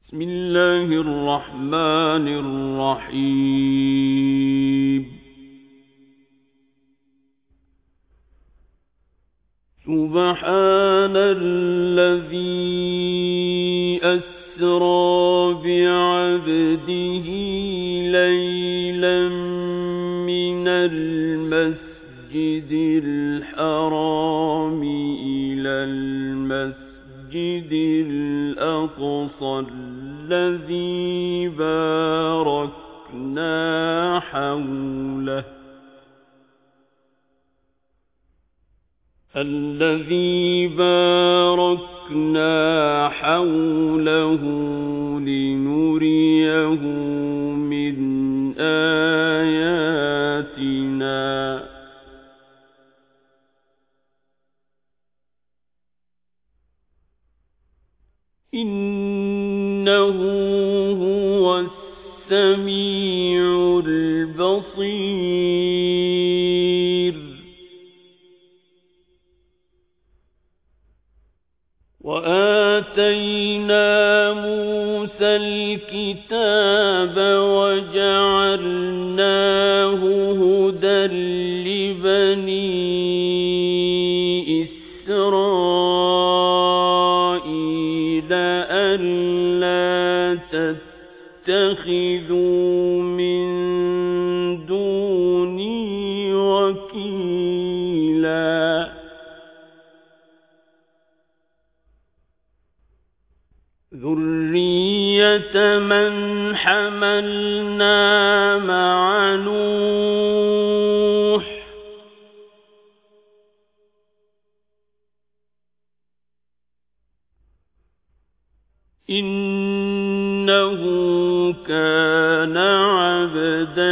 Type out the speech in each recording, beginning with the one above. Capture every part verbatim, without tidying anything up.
بسم الله الرحمن الرحيم سبحان الذي أسرى بعبده ليلا من المسجد الحرام إلى المسجد الأقصى الذي باركنا حوله الذي باركنا حوله لنريه من آياتنا إنه هو السميع البصير وآتينا موسى الكتاب وجعلناه هدى لبني إسرائيل ألا تتخذوا من دوني وكيلا ذرية من حملنا مع نوح إنه كان عبدا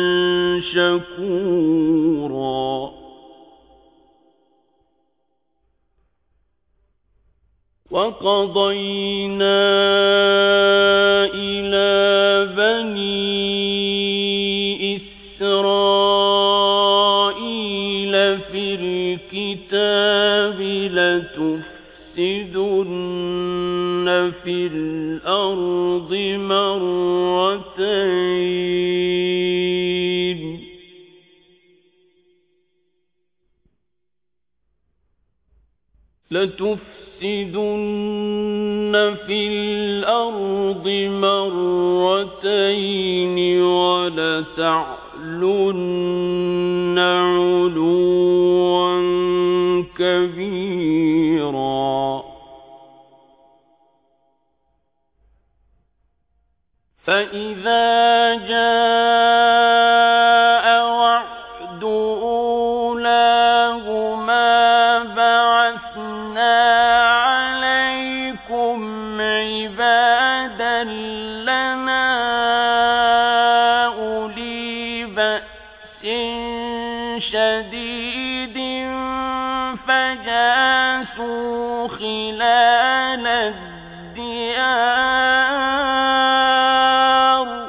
شكورا وقضينا إلى بني إسرائيل في الكتاب لتفسدن في الأرض مرتين لتفسدن في الأرض مرتين ولتعلن علوا كبيرا فإذا جاء وعد أولاهما بعثنا عليكم عبادا لنا أولي بأس شديد فجاسوا خلال الديار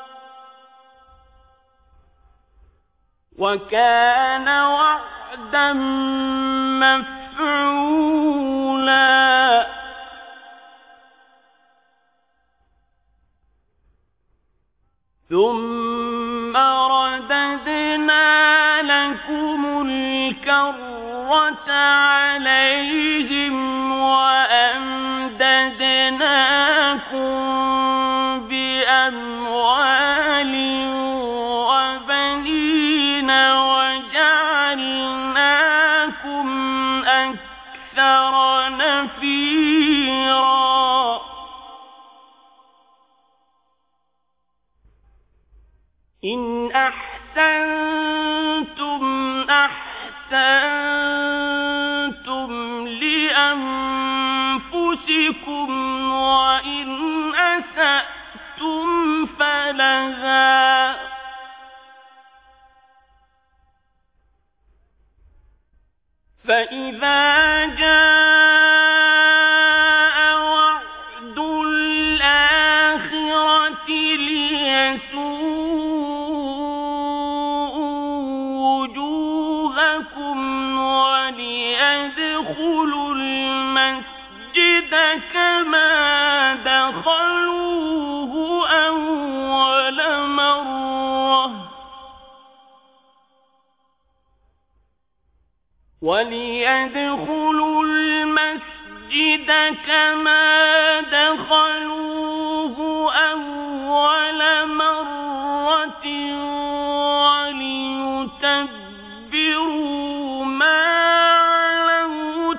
وكان وعدا مفعولا ثم رددنا لكم الكرة عليهم وأمددناكم بأموال وبنين وجعلناكم أكثر نفيرا إن أحسنتم أحسنتم لأنفسكم وإن أسأتم فلها فإذا جاء وعد الآخرة ليسوءوا وجوهكم وليدخلوا المسجد كما دخلوا وليدخلوا المسجد كما دخلوه أول مرة وليتبروا ما علوا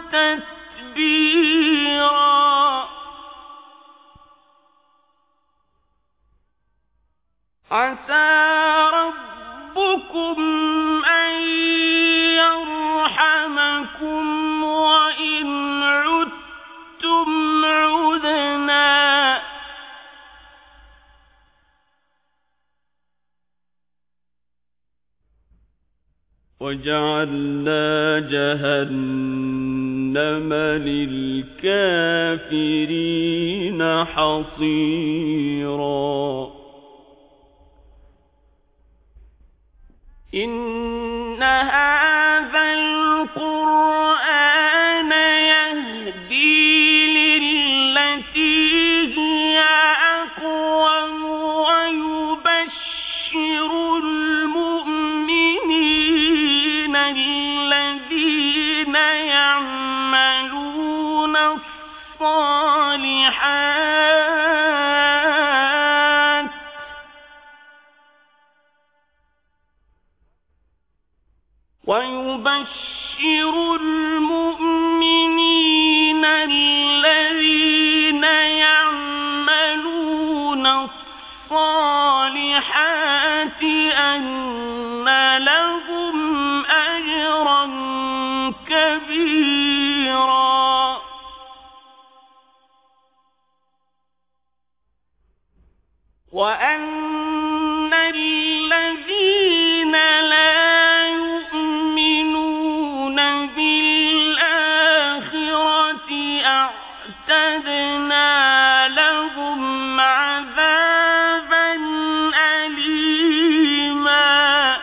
تتبيرا عسى ربكم أن يرحمكم وإن عدتم عدنا وجعلنا جهنم للكافرين حصيرا إن هذا القرآن يهدي للتي هي أقوم ويبشر المؤمنين الذين يعملون الصالحات ويبشر المؤمنين الذين يعملون الصالحات أن لهم أجرا كبيرا وأن الذين لا أعتدنا لهم عذابا أليما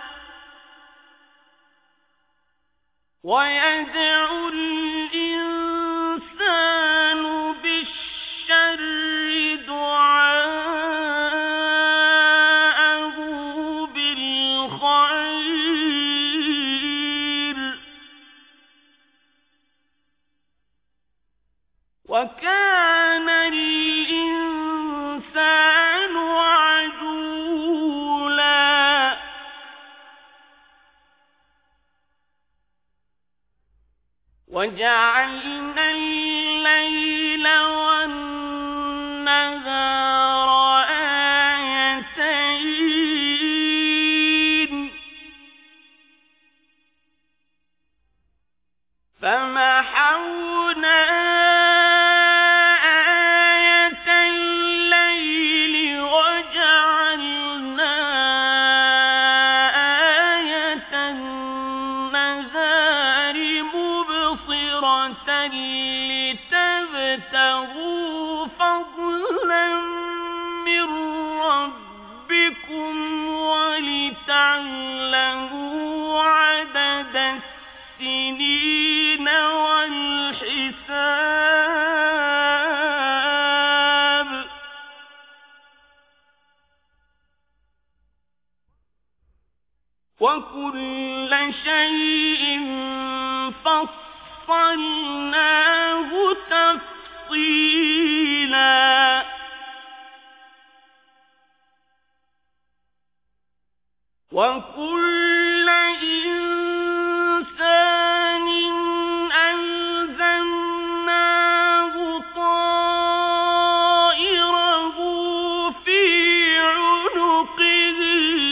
ويدعو الإنسان بالشر دعاءه بالخير وكان الإنسان عجولا وجعلنا الليل والنهار آيتين فمحونا لتبتغوا فضلا من ربكم ولتعلموا عدد السنين والحساب وكل شيء فصلناه تفصيلا وكل إنسان ألزمناه طائره في عنقه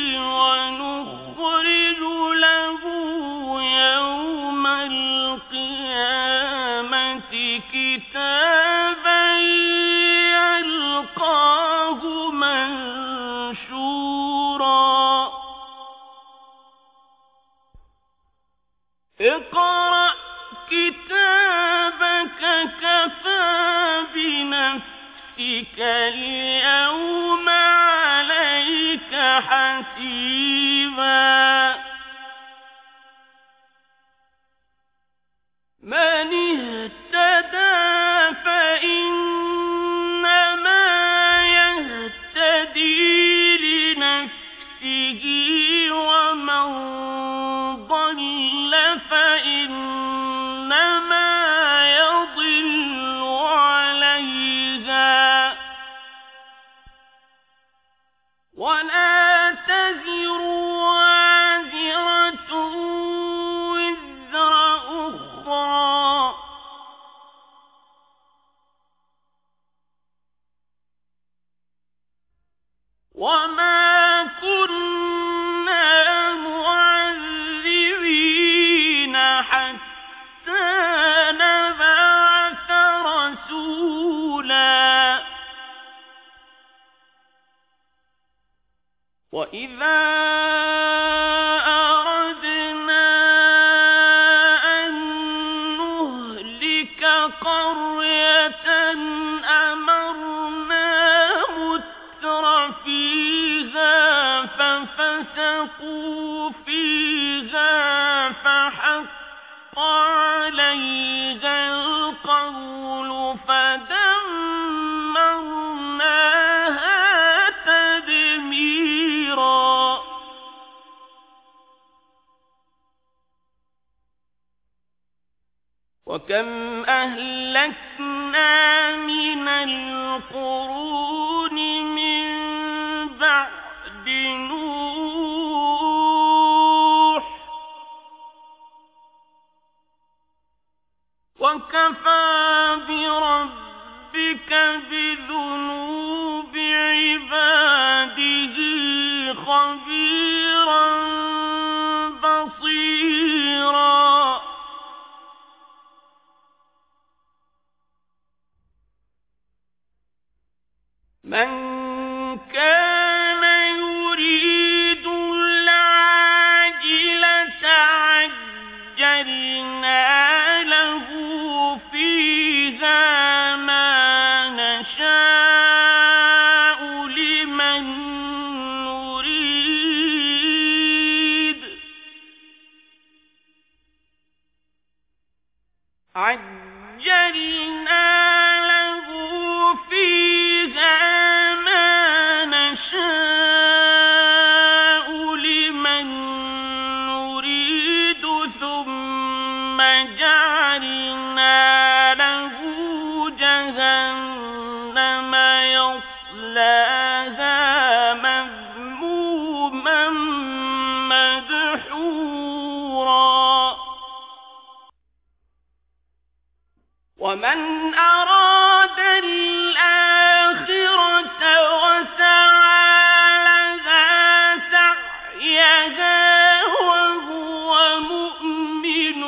ونخرج له يوم القيامة كتابا يلقاه منشورا اقرأ كتابك كفى بنفسك اليوم عليك حسيبا من اهتدى فإنما يهتدي لنفسه ومن ضل فإن ولا تزر وازرة وزر أخرى وما كنا معذبين حتى نبعث رسولا وإذا أردنا أن نهلك قرية أمرنا متر فيها ففسقوا فيها فحق عليها القول فدمرناها تدميرا وكم أهلكنا من القرون من بعد نوح وكفى بربك بذنوب عباده خبيرا بصيرا من كان يريد العاجلة عجلنا له فيها ما نشاء لمن نريد عجلنا له فيها ما نشاء لمن نريد ثم جعلنا له جهنم يصلاها مذموما مدحورا ومن أراد الآخرة وسعى لها سعيها وهو مؤمن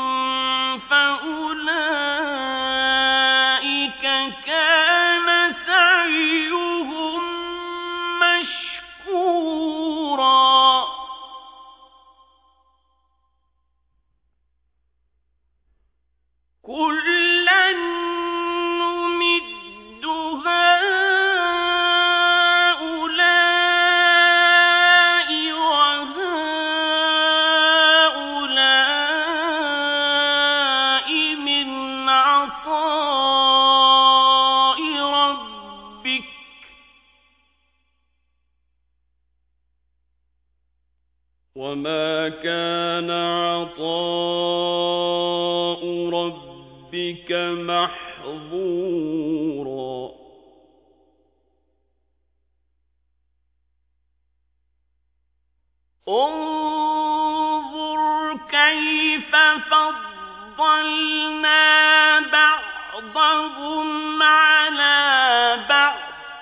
فأولئك كان سعيهم مشكورا كلا نمد هؤلاء وهؤلاء من عطاء ربك وما كان عطاء ربك محظورا انظر كيف فضلنا بعضهم على بعض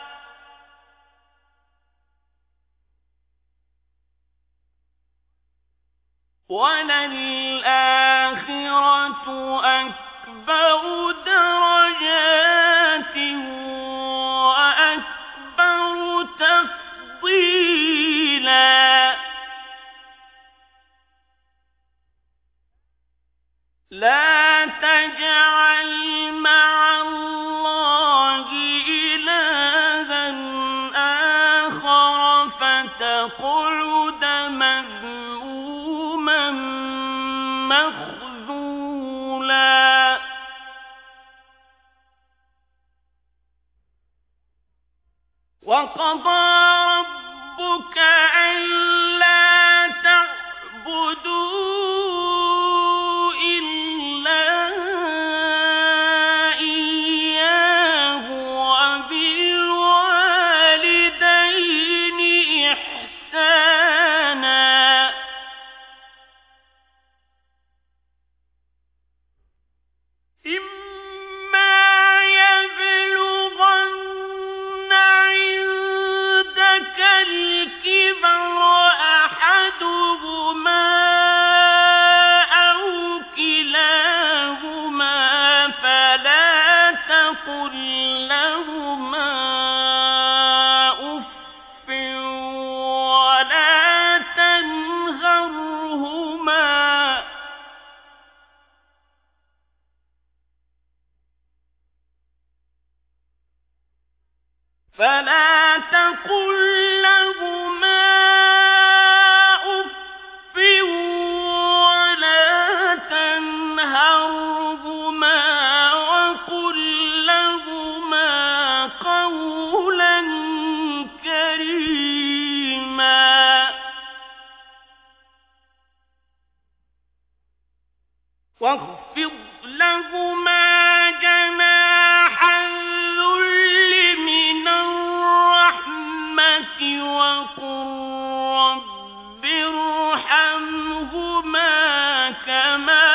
وللآخرة أكبر درجات وأكبر تفضيلا لا تجعل مع الله إلها آخر فتقعد مذموما مخذولا وقضى ربك ألا تعبدوا إلا إياه وبالوالدين فلا تقل لهما أف ولا تنهرهما وقل لهما قولا كريما واخفض لهما جناح الذل من الرحمة وقل رب ارحمهما كما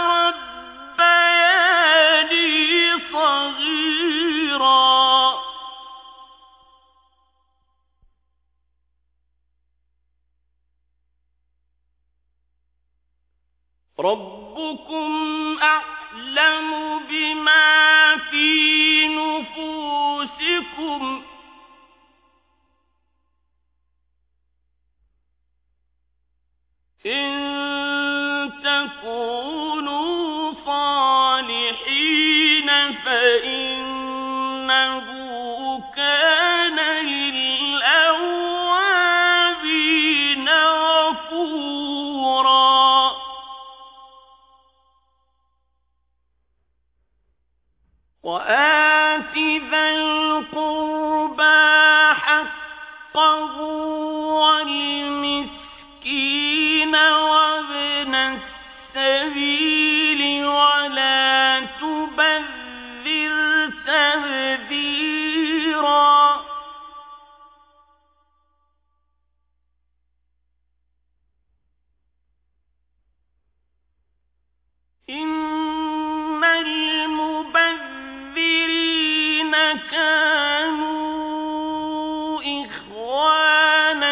ربياني صغيرا ربكم أعلم بما في نفوسكم إن تكونوا صالحين فإنه كان للأوابين غفورا وآت ذا القربى حقه والمسكين وابن السبيل ولا تبذر تبذيرا إن المبذرين كانوا إخوان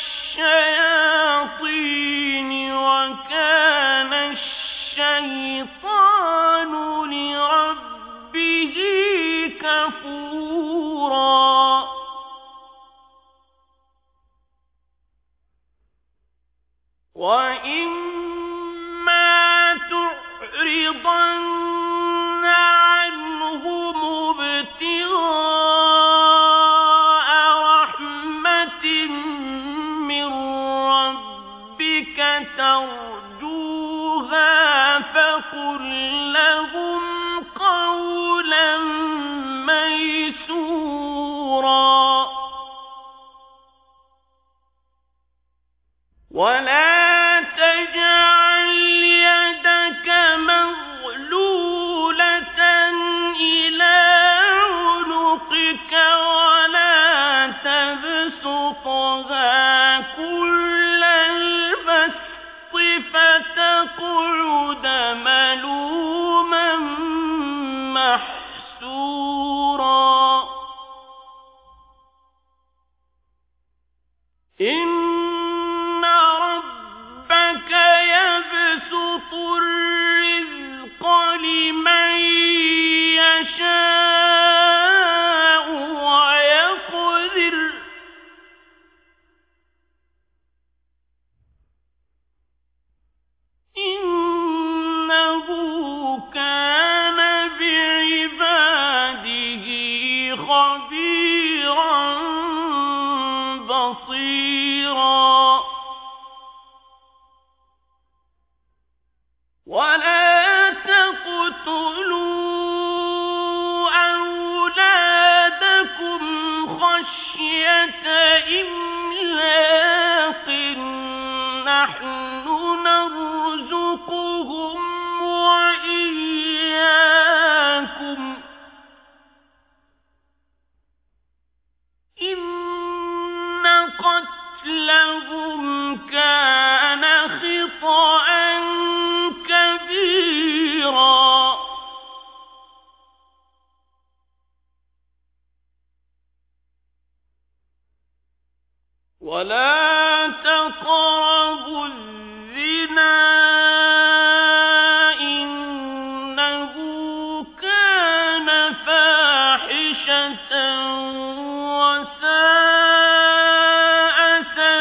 الشياطين وكان الشيطان لربه كفورا وإما تعرضن عنهم ابتغاء رحمة من ربك ترجوها فقل لهم قولا ميسورا ولا تجعل يدك مغلولة إلى عنقك ولا تبسطها كل البسط فتقعد ملوما محسورا إن ربك يبسط الرزق لمن يشاء ويقدر إنه كان بعباده خبيرا بصيرا ولا تقتلوا أولادكم خشية إملاق نحن نرزقهم وإياكم إن قتلهم كان خطأ كبيرا ولا تقربوا الزنا إنه كان فاحشة وساء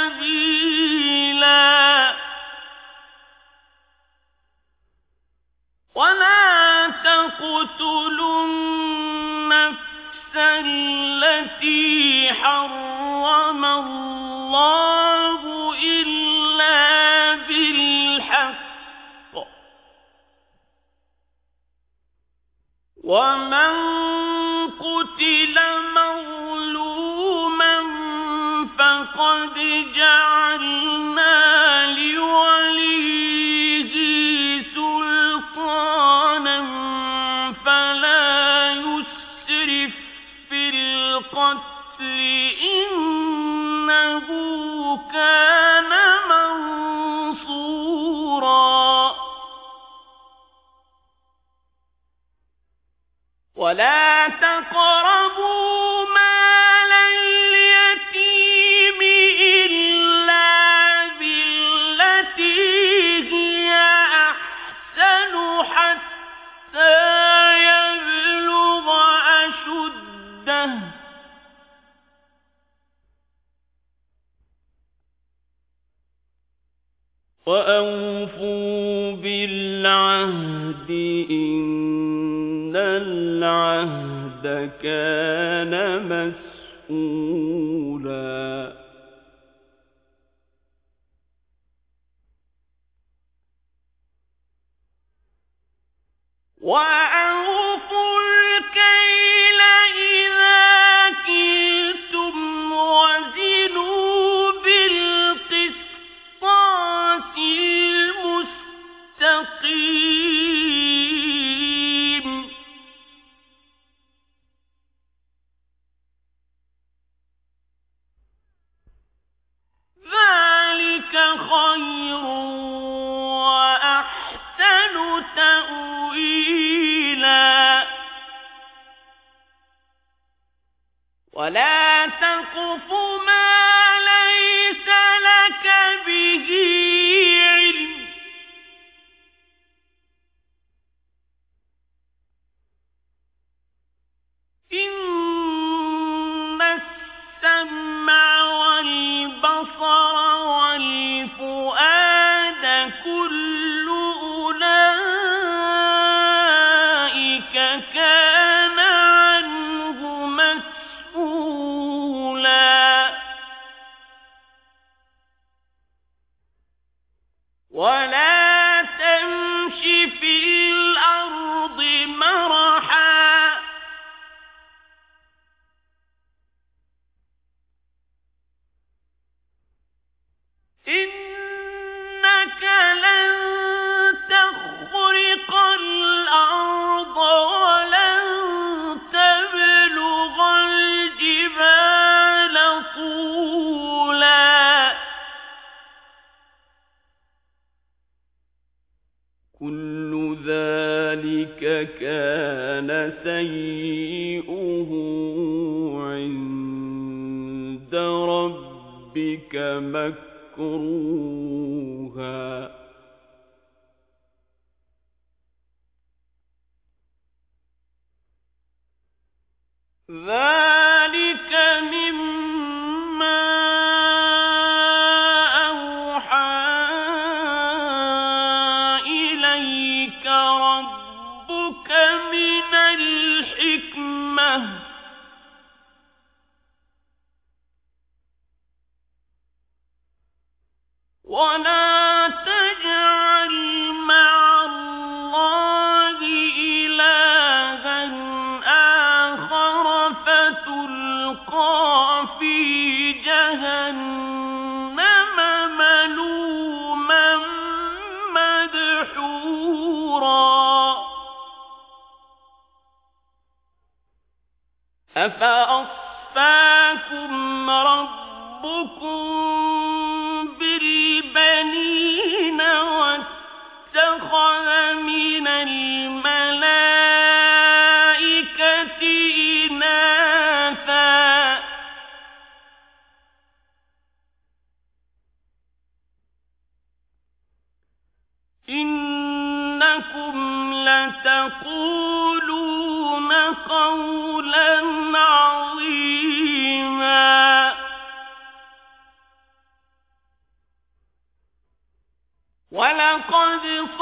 سبيلا ولا تقتلوا النفس التي حرم الله إلا بالحق ومن قتل مظلوما فقد جعلنا لوليه سلطانا فلا يسرف في القتل إنه كان منصورا ولا تقربوا مال اليتيم إلا بالتي هي أحسن حتى يبلغ أشده وأوفوا بالعهد إن العهد كان مسؤولا وأوفوا الكيل إذا كلتم وزنوا بالقسطاس المستقيم ذلك خير وأحسن تأويلا ولا تقف ما ليس لك به علم إن السمع والبصر والفؤاد كل أولئك كان عنه مسؤولا ولا تمش في الأرض مرحا إنك لن تخرق الأرض ولن تبلغ الجبال طولا كل ذلك كان سيئه عند ربك مكروها ذلك مما أوحى إليك ربك من الحكمة ولا تجعل مع الله إلها آخر فتلقى في جهنم ملوما مدحورا أفأصفاكم ربكم بالبنين واتخذ من الملائكة إناثا إنكم لتقولون قولا عظيما ولقد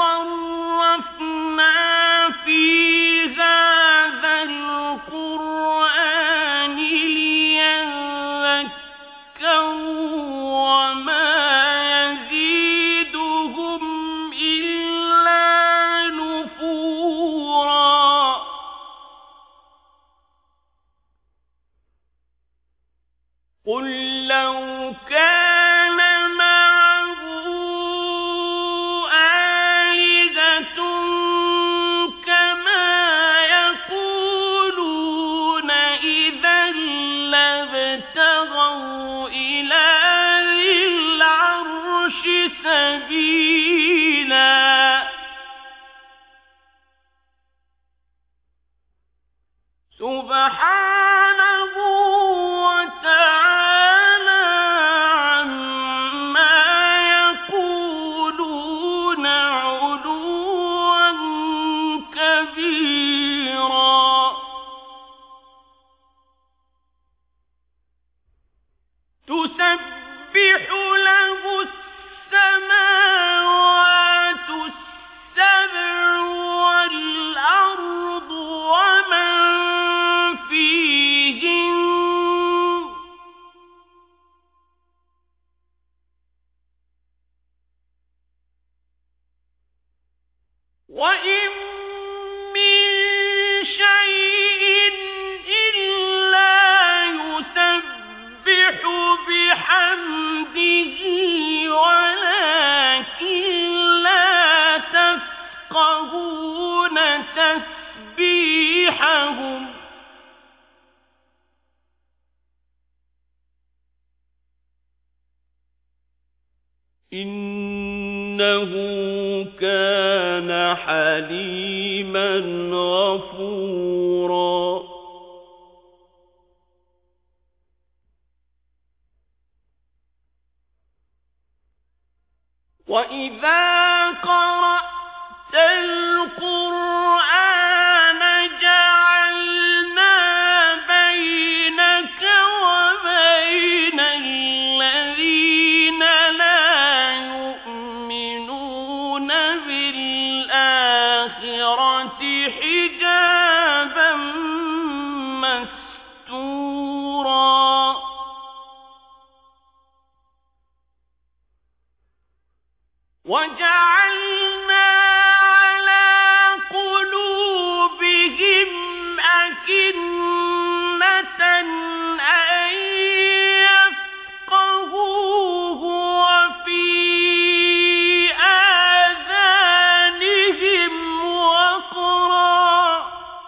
صرفنا في هذا القرآن لينذروا قل لو كان معه آلهة كما يقولون إذا لابتغوا إلى ذي العرش سبيلا سبحانه وتعالى عما يقولون علوا كبيرا تسبح له السماوات السبع والأرض ومن فيهن وإن من شيء إلا يسبح بحمده ولكن لا تفقهون تسبيحهم إنه كان حليما غفورا وإذا قرأت القرآن جعلنا بينك وبين الذين لا يؤمنون بالآخرة حجابا مستورا وجعلنا على قلوبهم أكنة أن يفقهوه وفي آذانهم وقرا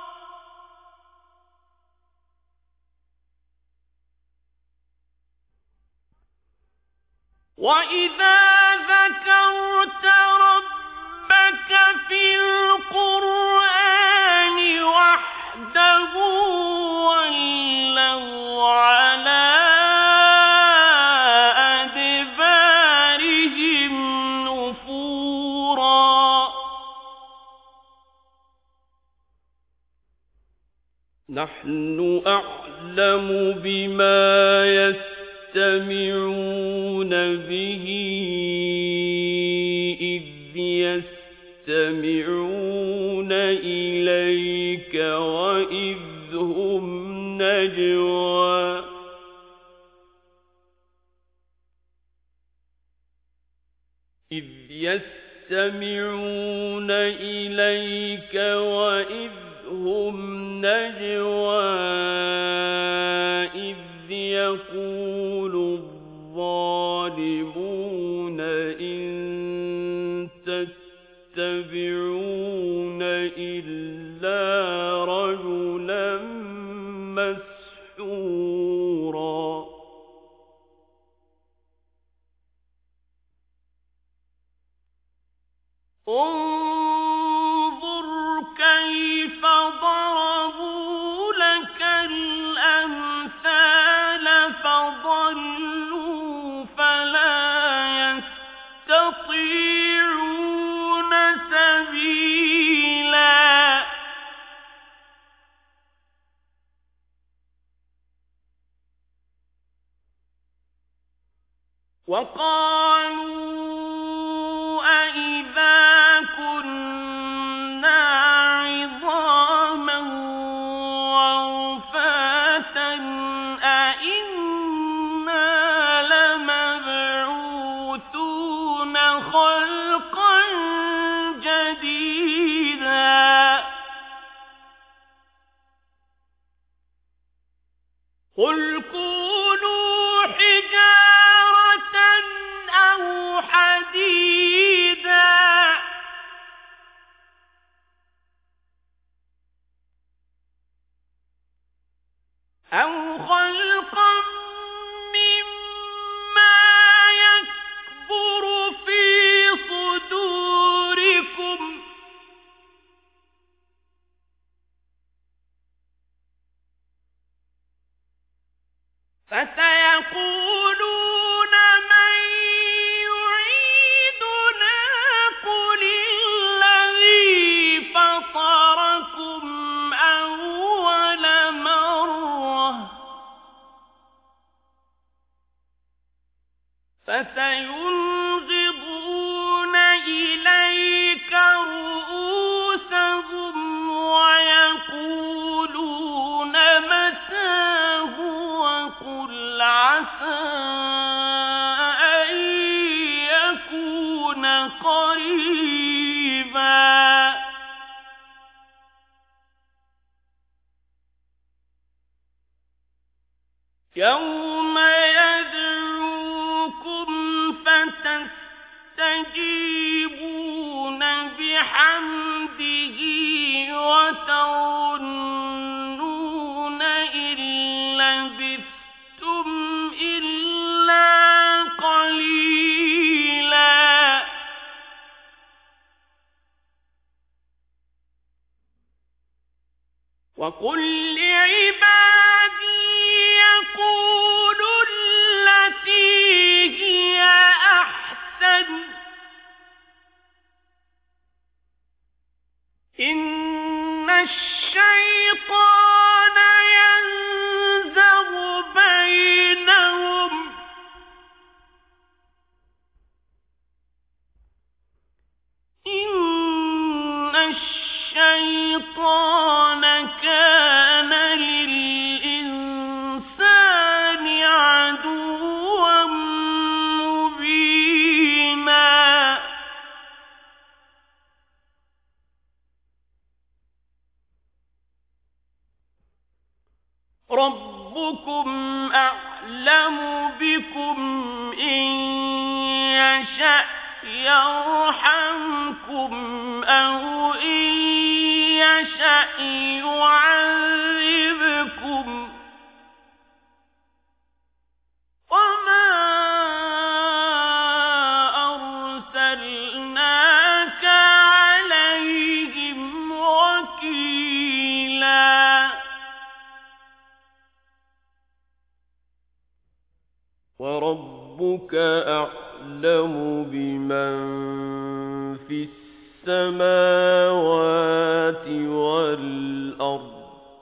وإذا ذكرت ربك في القرآن وحده ولوا على أدبارهم نفورا نحن أعلم بما يستمعون به إذ يستمعون إليك وإذ هم نجوى إذ يستمعون إليك وإذ هم نجوى إذ يقول الظالمون إن تتبعون إلا رجلا مسحورا انظر كيف ضربوا لك الأمثال فضلوا فلا يستطيعون سبيلا وقالوا أإذا كنا عظاما ورفاتا أإنا لمبعوثون خلقا جديدا قل كونوا فسيقولون من يعيدنا قل الذي فطركم أول مرة فسينغضون إليك رؤوسهم ويقولون متى هو قل عسى أن يكون قريبا يوم يدعوكم فتستجيبون بحمده وتظنون إن لبثتم إلا قليلا وقل لعبادي يقولوا التي هي أحسن إن الشيطان ينزغ بينهم إن الشيطان كان للإنسان عدوا مبينا ربكم أعلم بكم إن يشأ يرحمكم أو إن يشأ يعذبكم وما أرسلناك عليهم وكيلا وربك أعلم بمن في السماوات والأرض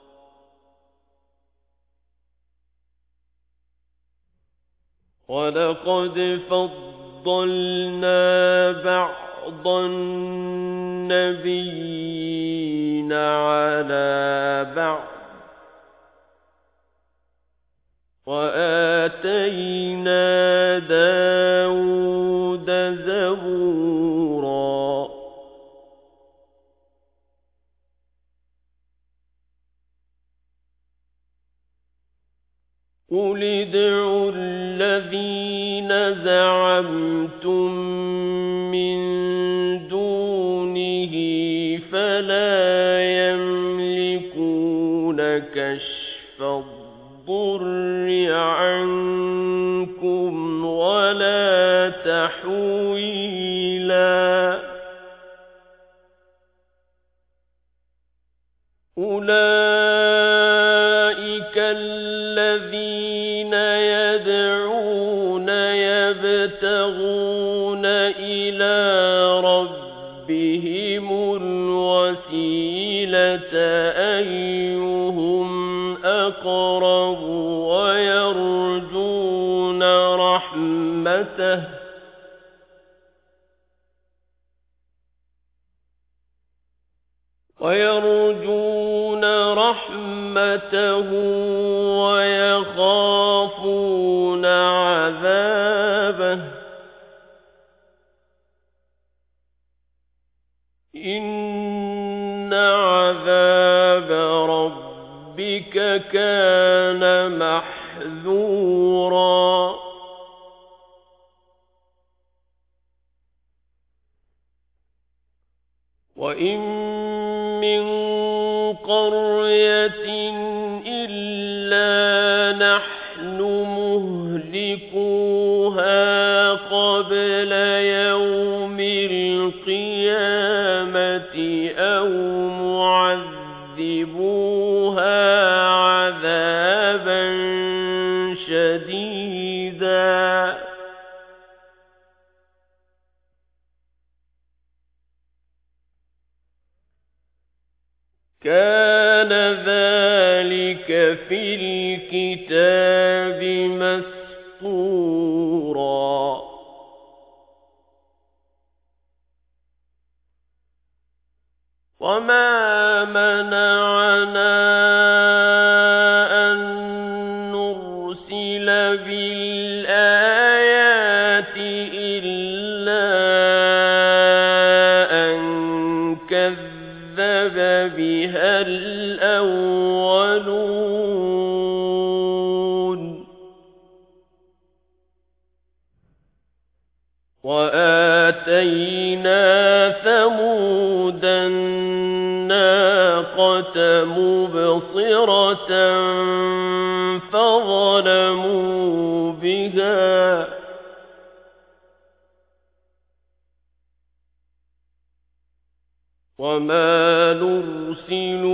ولقد فضلنا بعض النبيين على بعض وآتينا داود زبورا قل ادعوا الذين زعمتم من دونه فلا يملكون كشف الضر عنكم ولا تحويلا أولئك الذين يدعون يبتغون إلى ربهم الوسيلة أيهم أقرب ويرجون رحمته ويرجون رحمته ويخافون عذابه إن عذاب ربك كان محذورا وإن من قرية إلا نحن مهلكوها قبل يوم القيامة أو معذبوها عذابا شديدا كان ذلك في الكتاب مسطورا وما منعنا أن نرسل بالآيات إلا أن كذب بها الأولون وآتينا ثمود الناقة مبصرة فظلموا بها وما نرسل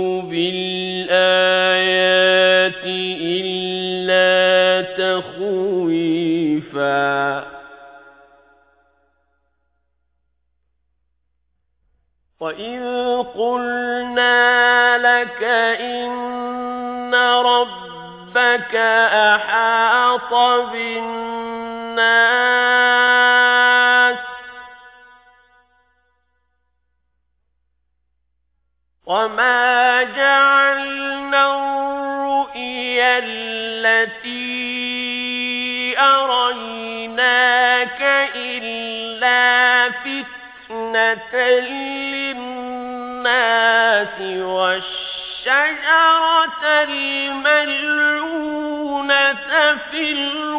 بالآيات إلا تخويفا وَإِذْ قُلْنَا لَكَ إِنَّ رَبَّكَ أَحَاطَ بِالنَّاسِ وَمَا جَعَلْنَا الرُّؤْيَا الَّتِي أَرَيْنَاكَ إِلَّا فِتْنَةً لِلنَّاسِ وَالشَّجَرَةَ الْمَلْعُونَةَ فِي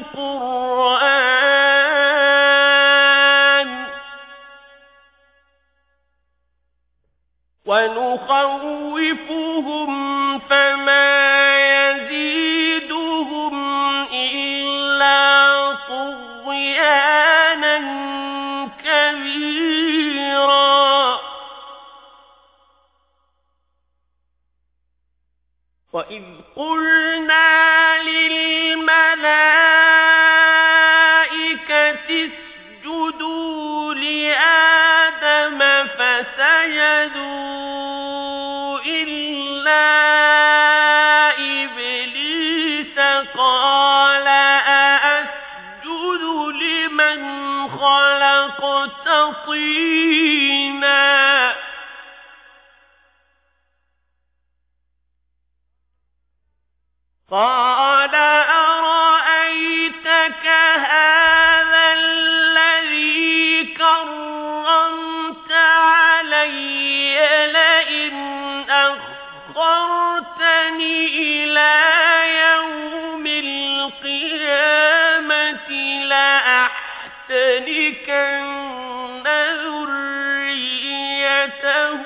الْقُرْآنِ وَنُخَوِّفُهُمْ فَمَا يَزِيدُهُمْ إِلَّا طُغْيَانًا كَبِيرًا وَإِذْ قُلْنَا لِلْمَلَائِكَةِ اسْجُدُوا لِآدَمَ فَسَجَدُوا إِلَّا إِبْلِيسَ قَالَ أَأَسْجُدُ لِمَنْ خَلَقْتَ طِينًا قَالَ أَرَأَيْتَكَ هَذَا الَّذِي كَرَّمْتَ عَلَيَّ لَئِنْ أَخَّرْتَنِ إِلَى يَوْمِ الْقِيَامَةِ لَأَحْتَنِكَنَّ ذُرِّيَّتَهُ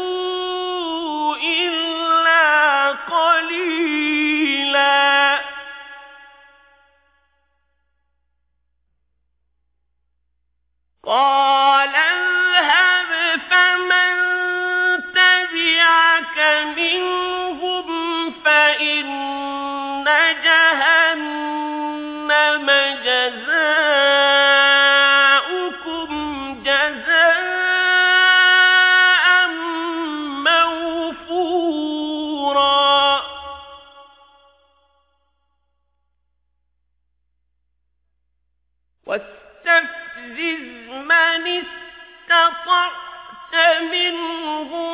إِلَّا قَلِيلًا قَالَ اذْهَبْ فَمَن تَبِعَكَ مِنْهُمْ فَإِنَّ جَهَنَّمَ جَزَاؤُكُمْ جَزَاءً مَّوْفُورًا وَاسْتَفْزِزْ مَنِ اسْتَطَعْتَ مِنْهُم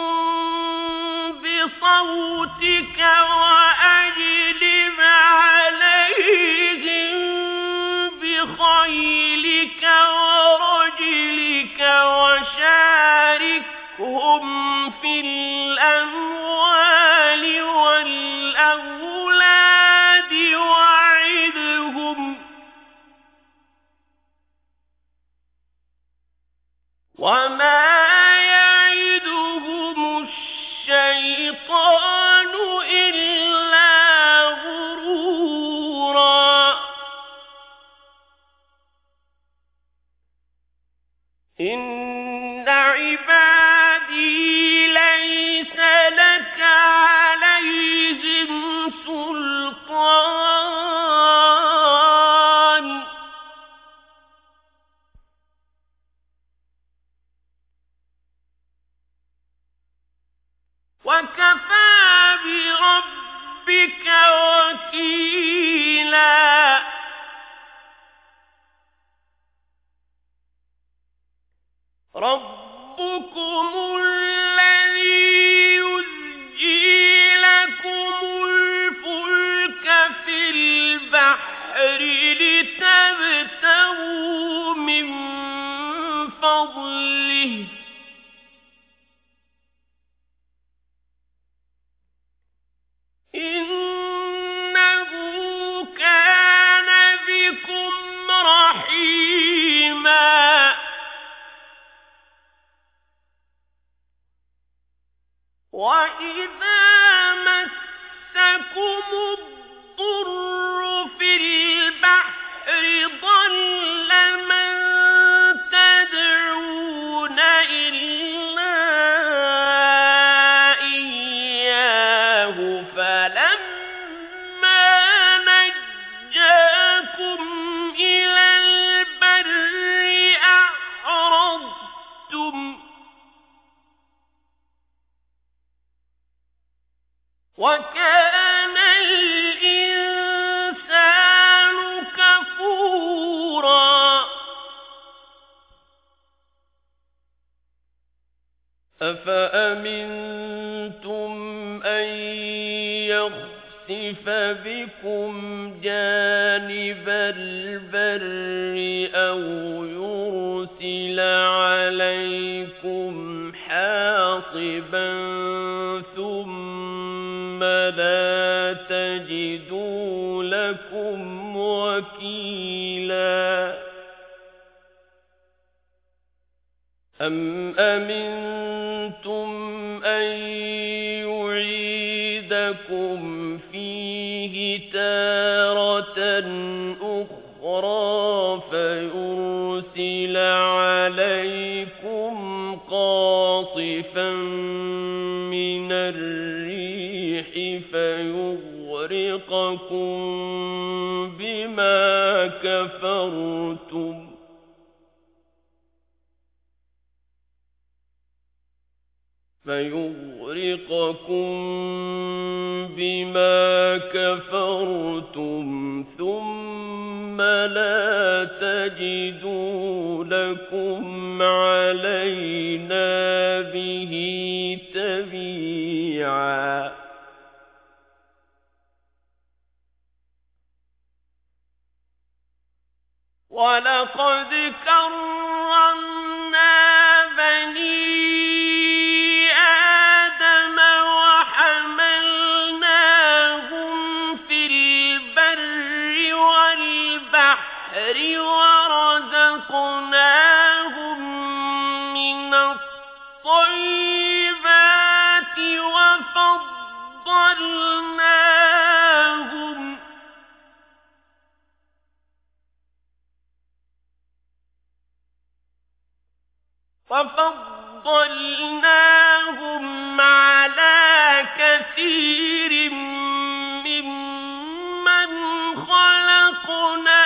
بِصَوْتِكَ وَأَجْلِبْ عَلَيْهِم بِخَيْلِكَ وَرَجِلِكَ وَشَارِكْهُمْ فِي الْأَمْوَالِ وَالْأَوْلَادِ وَعِدْهُمْ وَمَا يَعِدُهُمُ الشَّيْطَانُ إِلَّا غُرُورًا إِنَّ عِبَادِي لَيْسَ لَكَ عَلَيْهِمْ سُلْطَانٌ ربكم الذي يزجي لكم الفلك في البحر لتبتغوا من فضله إنه كان بكم رحيما وإذا مسكم الضر في البحر ضل من تدعون إلا إياه فلما نجاكم إلى البر أعرضتم وكان الإنسان كفورا أفأمنتم أن يخسف بكم جانب البر أو يرسل عليكم حاصبا ثم لا تجدوا لكم وكيلا أم أمنتم أن يعيدكم فيه تارة أخرى فيرسل عليكم قاصفا من الريح فيغرقكم بما كفرتم فيغرقكم بما كفرتم ثم لا تجدوا لكم علينا به تبيعا ولقد كرمنا بني آدم وحملناهم في البر والبحر ورزقناهم من الطيبات وفضلناهم وفضلناهم على كثير ممن خلقنا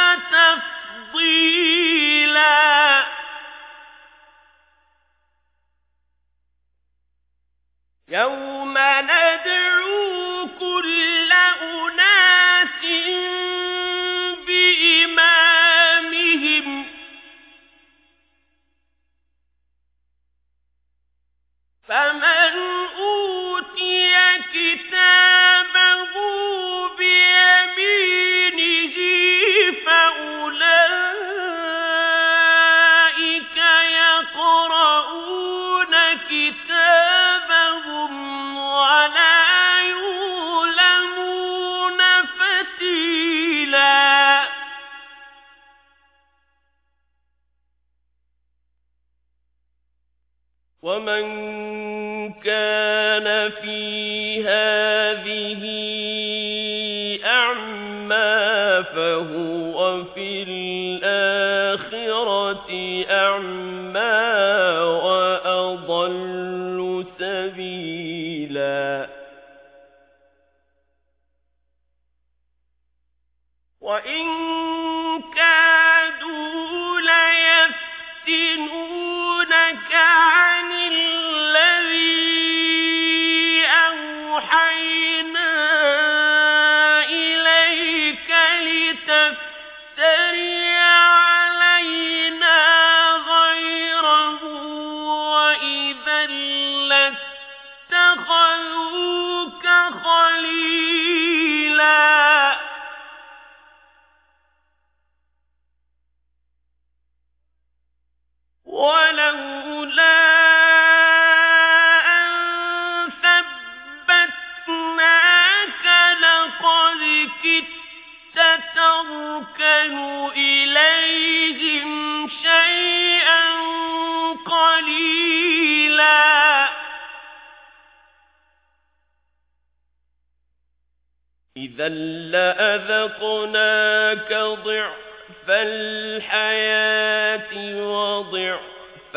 تفضيلا يوم ندعو كل أناس بإمامهم فمن أوتي كتابه بيمينه فأولئك يقرؤون كتابهم ولا يظلمون فتيلا ومن كان في هذه أعمى فهو في الآخرة أعمى وأضل سبيلا وإن كادوا ليفتنونك عن الذي أوحينا إليك لتفتري علينا غيره تركنوا إليهم شيئا قليلا إذا لأذقناك ضعف الحياة وضعف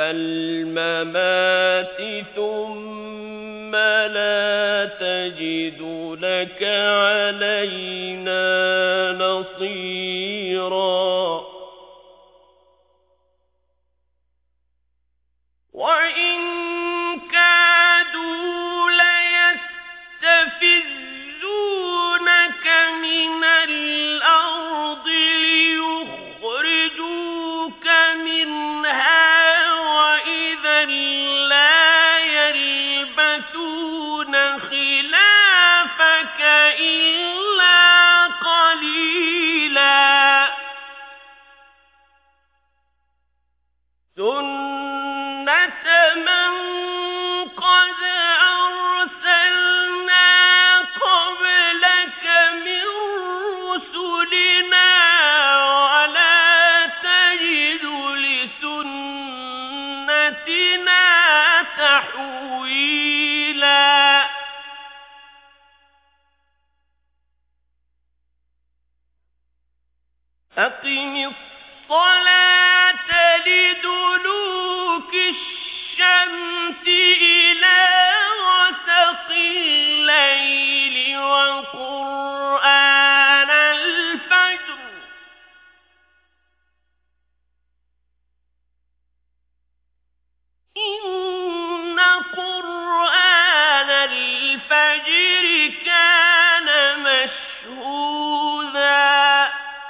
فالممات ثم لا تجد لك علينا نصيرا وإن كادوا ليستفزونك من الأرض ليخرجوك منها لا يلبثون خلافك إلا قليلا سنة من قد أرسلنا قبلك من رسلنا ولا تجد لسنتنا تحويلا أقم الصلاة لدلوك الشمس إلى غسق الليل وقرآن الفجر إن قرآن الفجر كان مشهودا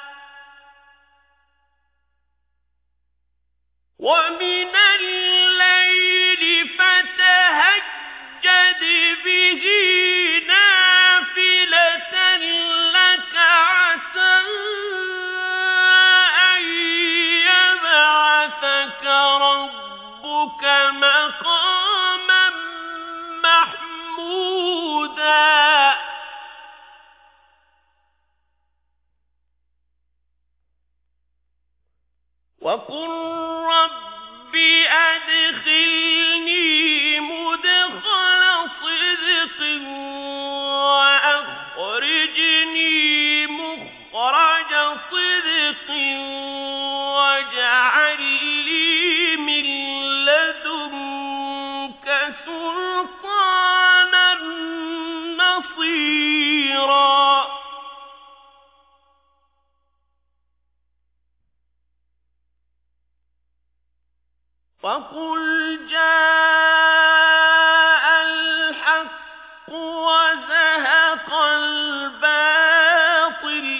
ومن الليل فتهجد به نافلة لك عسى أن يبعثك ربك مقاما محمودا وقل رب أدخلني مدخل صدق وأخرجني مخرج صدق واجعل لي من لدنك سلطانا نصيرا وقل جاء الحق وزهق الباطل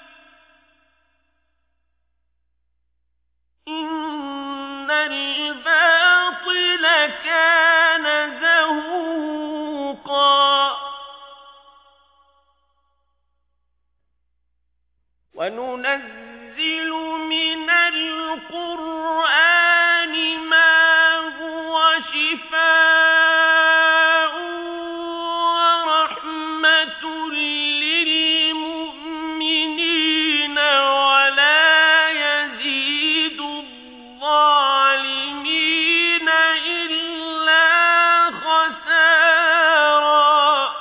إن الباطل كان زهوقا وننزل من القرآن ما هو شفاء ورحمة للمؤمنين ولا يزيد الظالمين إلا خسارا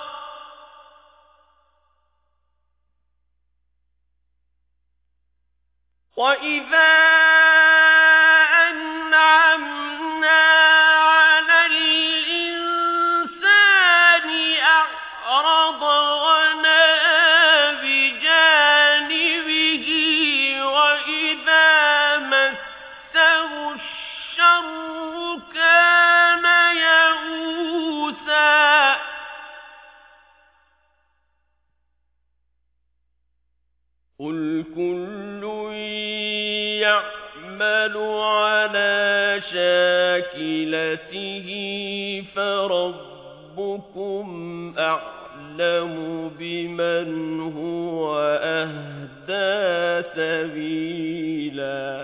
وإذا أنعمنا على الإنسان أعرض ونأى بجانبه وإذا مسه الشر كان يئوسا قل كل يعمل على شاكلته فربكم أعلم بمن هو أهدى سبيلا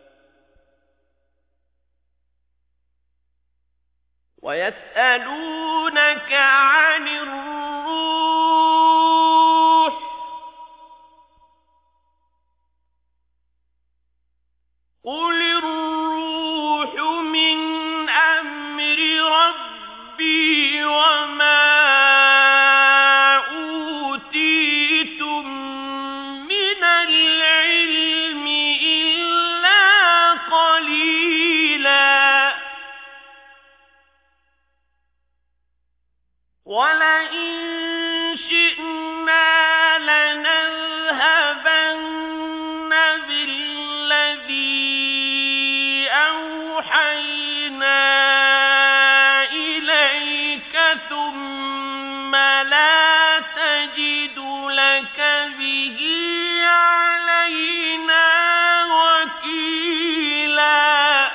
ويسألونك عن الروح قُلِ الرُّوحُ مِنْ أَمْرِ رَبِّي وَمَا أُوتِيتُم مِّنَ الْعِلْمِ إِلَّا قَلِيلًا وَلَئِن شِئْنَا لَنَذْهَبَنَّ بِالَّذِي أَوْحَيْنَا إِلَيْكَ ثُمَّ لَا تَجِدُ لَكَ بِهِ عَلَيْنَا وَكِيلًا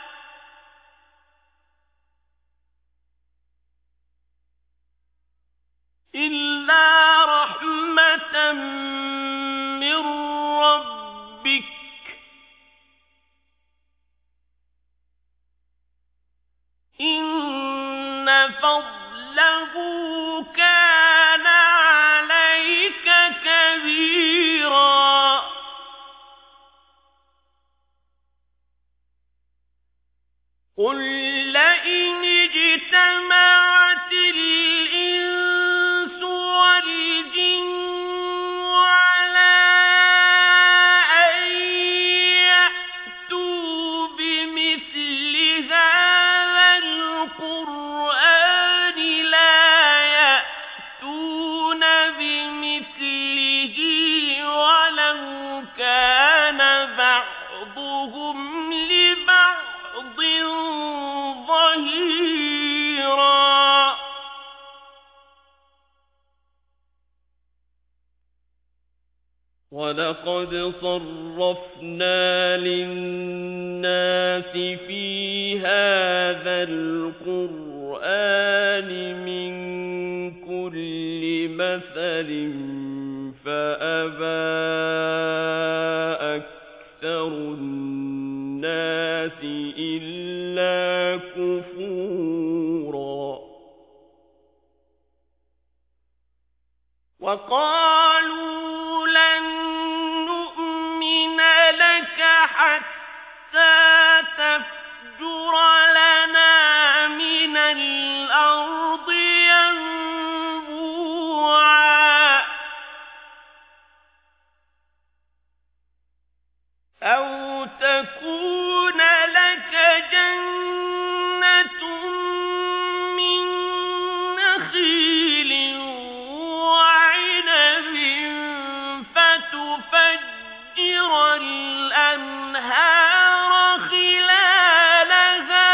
إِلَّا رَحْمَةً مِّن رَّبِّكَ ۚ إِنَّ فَضْلَهُ كَانَ عَلَيْكَ كَبِيرًا قُل لَّئِنِ اجْتَمَعَتِ الْإِنسُ وَالْجِنُّ عَلَىٰ أَن يَأْتُوا بِمِثْلِ هَٰذَا الْقُرْآنِ لَا يَأْتُونَ بِمِثْلِهِ وَلَوْ كَانَ بَعْضُهُمْ لِبَعْضٍ ظَهِيرًا وَلَقَدْ صَرَّفْنَا لِلنَّاسِ فِي هَٰذَا الْقُرْآنِ مِنْ كُلِّ مَثَلٍ فَأَبَىٰ أَكْثَرُ النَّاسِ إِلَّا كُفُورًا وَقَالُوا لَن نُّؤْمِنَ لَكَ حَتَّىٰ تَفْجُرَ لَنَا مِنَ الْأَرْضِ يَنبُوعًا أَوْ تَكُونَ لَكَ جَنَّةٌ مِّن نَّخِيلٍ وَعِنَبٍ فَتُفَجِّرَ الْأَنْهَارَ خِلَالَهَا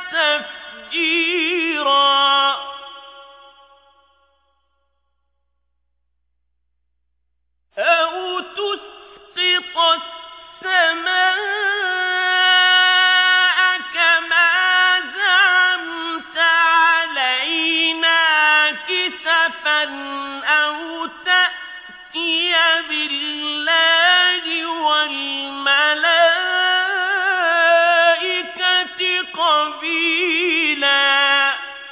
تَفْجِيرًا أَوْ تُسْقِطَ السَّمَاءَ كَمَا زَعَمْتَ عَلَيْنَا كِسَفًا أَوْ تَأْتِيَ بِاللَّهِ وَالْمَلَائِكَةِ قَبِيلًا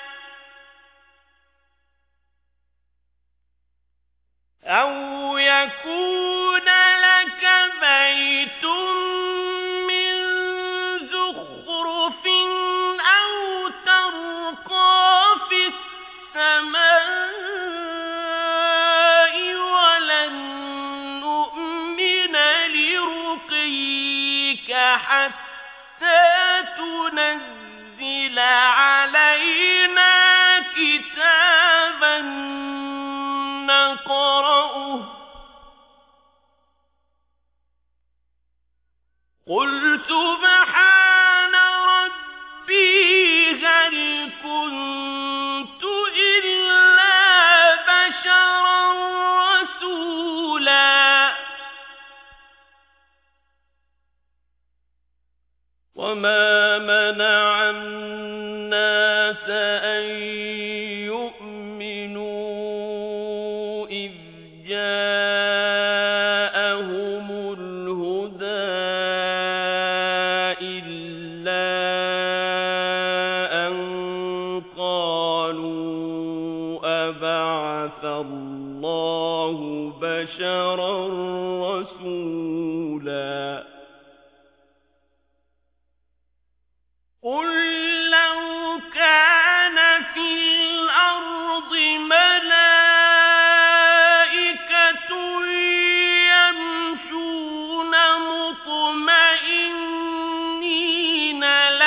أَوْ يَكُونَ لَكَ بَيْتٌ مِّن زُخْرُفٍ أَوْ تَرْقَىٰ فِي السَّمَاءِ وَلَن نُّؤْمِنَ لِرُقِيِّكَ حَتَّىٰ تُنَزِّلَ عَلَيْنَا كِتَابًا نَّقْرَؤُهُ قُلْ سُبْحَانَ رَبِّي هَلْ كُنتُ إِلَّا بَشَرًا رَّسُولًا وَمَا مَنَعَ النَّاسَ أَن يُؤْمِنُوا إِذْ جَاءَهُمُ الْهُدَىٰ إِلَّا أَن قَالُوا أَبَعَثَ اللَّهُ بَشَرًا رَّسُولًا قل لو كان في الأرض ملائكة يمشون مطمئنين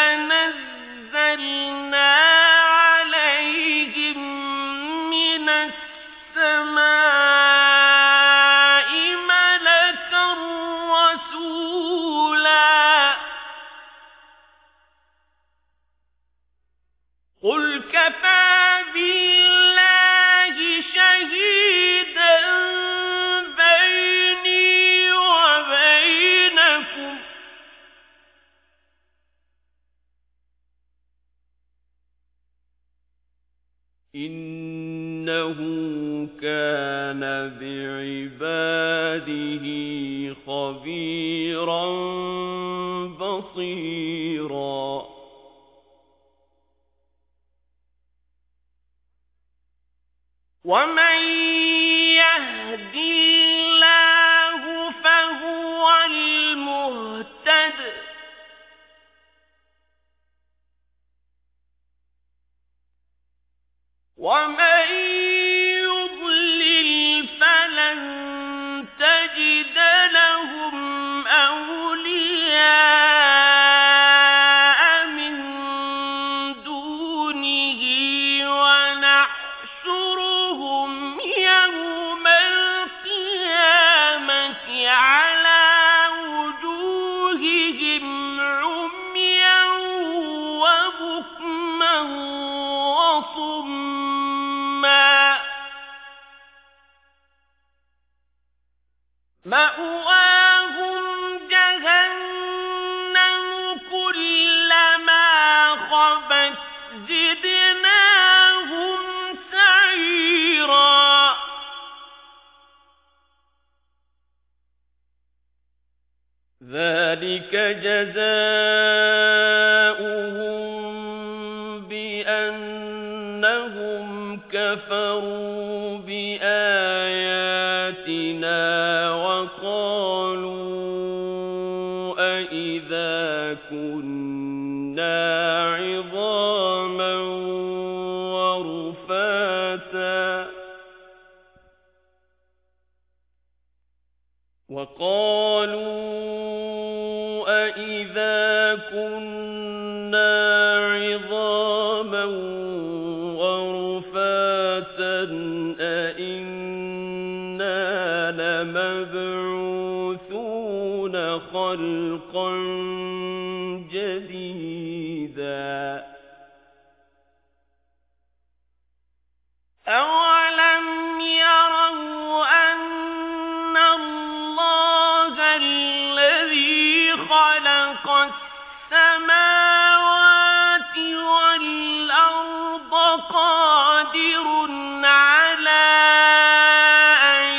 لنزلنا عليهم من السماء ملكا رسولا قل كفى بالله شهيدا بيني وبينكم إنه كان بعباده خبيرا بصيرا ومن يهد الله فهو المهتد ومن يضلل فلن تجد لهم أولياء من دونه ونحشرهم يوم القيامة على وجوههم عميا وبكما وصما مأواهم جهنم كلما خبت زدناهم سعيرا ذلك جزاؤهم بأنهم كفروا بآياتنا وقالوا أإذا كنا عظاما ورفاتا وقالوا أإذا كنا عظاما ورفاتا أإنا لمبعوثون خلقا جديدا أولم يروا أن الله الذي خلق السماوات والأرض قادر على أن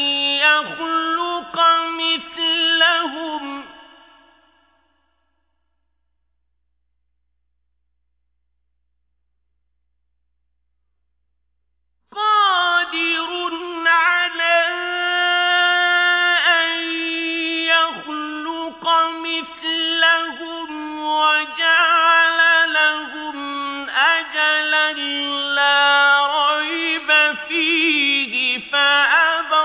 يخلق مثلهم قادر على أن يخلق مثلهم وجعل لهم أجلا لا ريب فيه فأبى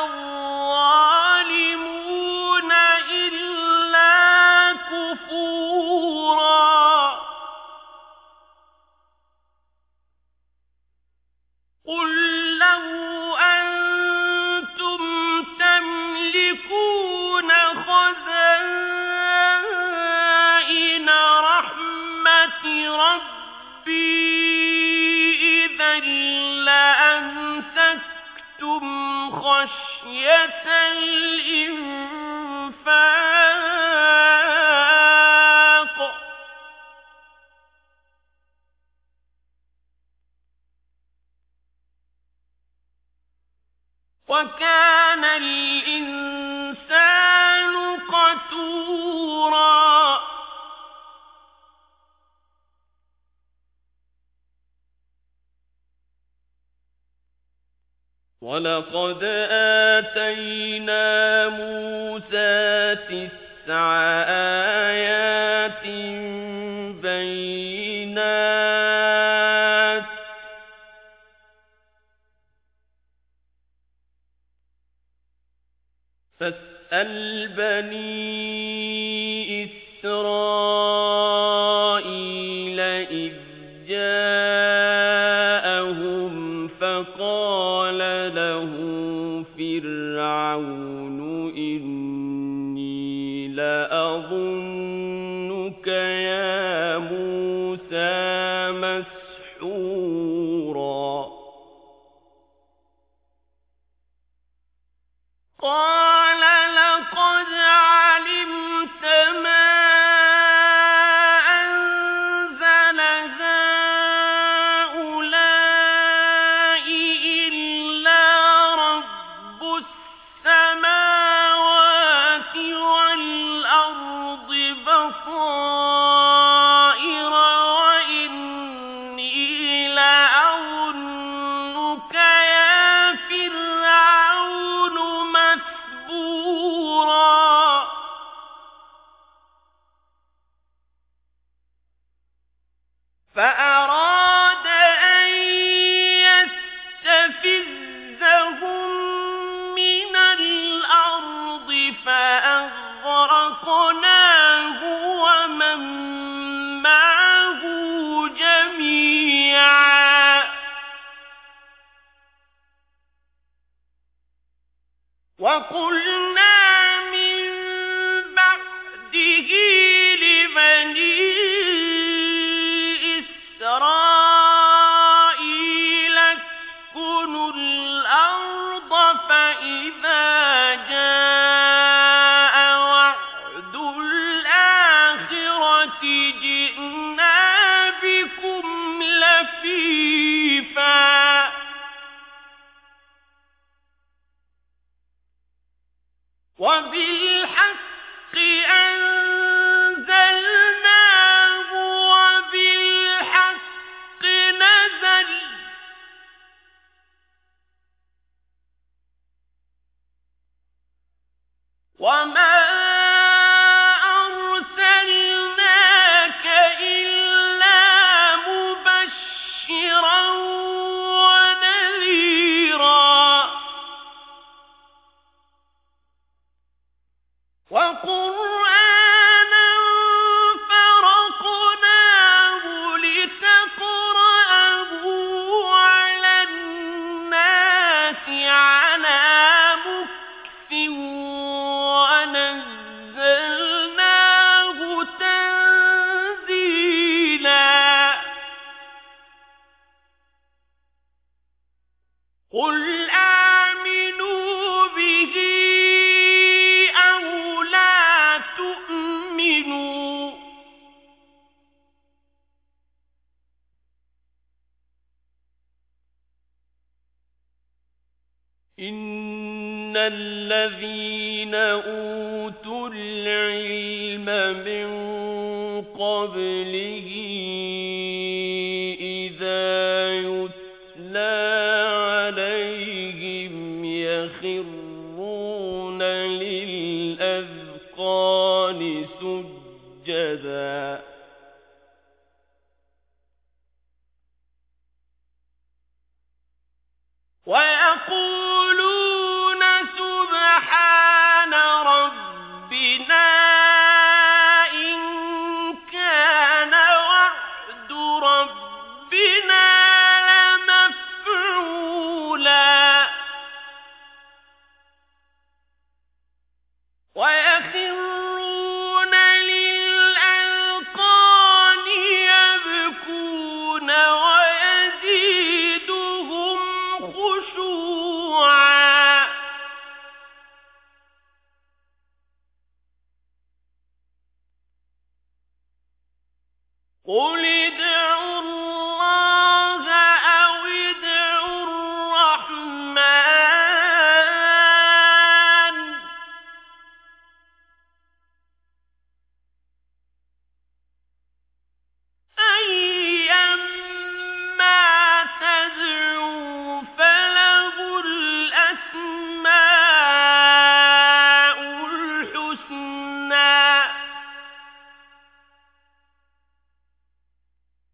الظالمون إلا كفورا قل لو أنتم تملكون خزائن رحمة ربي إذا لأمسكتم خشية الإنفاق وكان الإنسان قتورا ولقد آتينا موسى تسع آيات بينات اسْأَلْ بَنِي إِسْرَائِيلَ إِذْ جَاءَهُمْ فَقَالَ لَهُ فِرْعَوْنُ إِنِّي لَأَظُنُّكَ يَا مُوسَى مَسْحُورًا قَالَ لَقَدْ عَلِمْتَ مَا أَنزَلَ هَٰؤُلَاءِ إِلَّا رَبُّ السَّمَاوَاتِ وَالْأَرْضِ بَصَائِرَ وَإِنِّي لَأَظُنُّكَ يَا فِرْعَوْنُ مَثْبُورًا فَأَرَادَ أَن يَسْتَفِزَّهُم مِّنَ الْأَرْضِ فَأَغْرَقْنَاهُ وَمَن مَّعَهُ جَمِيعًا وَقُلْنَا مِن بَعْدِهِ لِبَنِي إِسْرَائِيلَ اسْكُنُوا الْأَرْضَ فَإِذَا جَاءَ وَعْدُ الْآخِرَةِ جِئْنَا بِكُمْ لَفِيفًا وَبِالْحَقِّ أَنزَلْنَاهُ وَبِالْحَقِّ نَزَلَ وَمَا أَرْسَلْنَاكَ إِلَّا مُبَشِّرًا وَنَذِيرًا وَقُرْآنًا فَرَقْنَاهُ لِتَقْرَأَهُ عَلَى النَّاسِ عَلَىٰ مُكْثٍ وَنَزَّلْنَاهُ تَنزِيلًا قُلْ آمِنُوا بِهِ أَوْ لَا تُؤْمِنُوا إِنَّ الَّذِينَ أُوتُوا الْعِلْمَ مِن قَبْلِهِ إِذَا يُتْلَىٰ عَلَيْهِمْ يَخِرُّونَ لِلْأَذْقَانِ سُجَّدًا وَيَقُولُونَ سُبْحَانَ رَبِّنَا إِن كَانَ وَعْدُ رَبِّنَا لَمَفْعُولًا وَيَخِرُّونَ لِلْأَذْقَانِ يَبْكُونَ وَيَزِيدُهُمْ خُشُوعًا قُلِ ادْعُوا اللَّهَ أَوِ ادْعُوا الرَّحْمَٰنَ أَيًّا مَّا تَدْعُوا فَلَهُ الْأَسْمَاءُ الْحُسْنَىٰ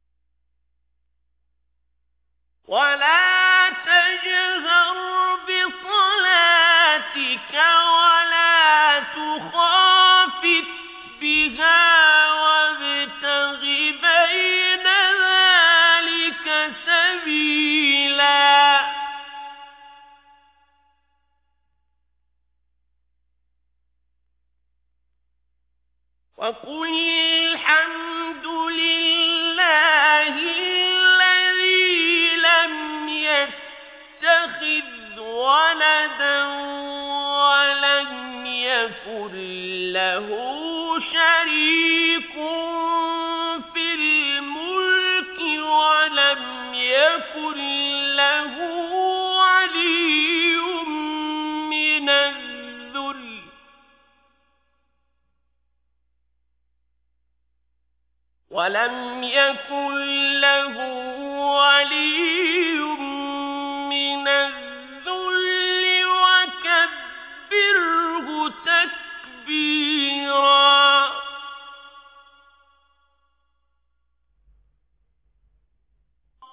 وقل الحمد لله الذي لم يتخذ ولدا ولم يكن له شريك في الملك ولم يكن له ولي من الذل ولم يكن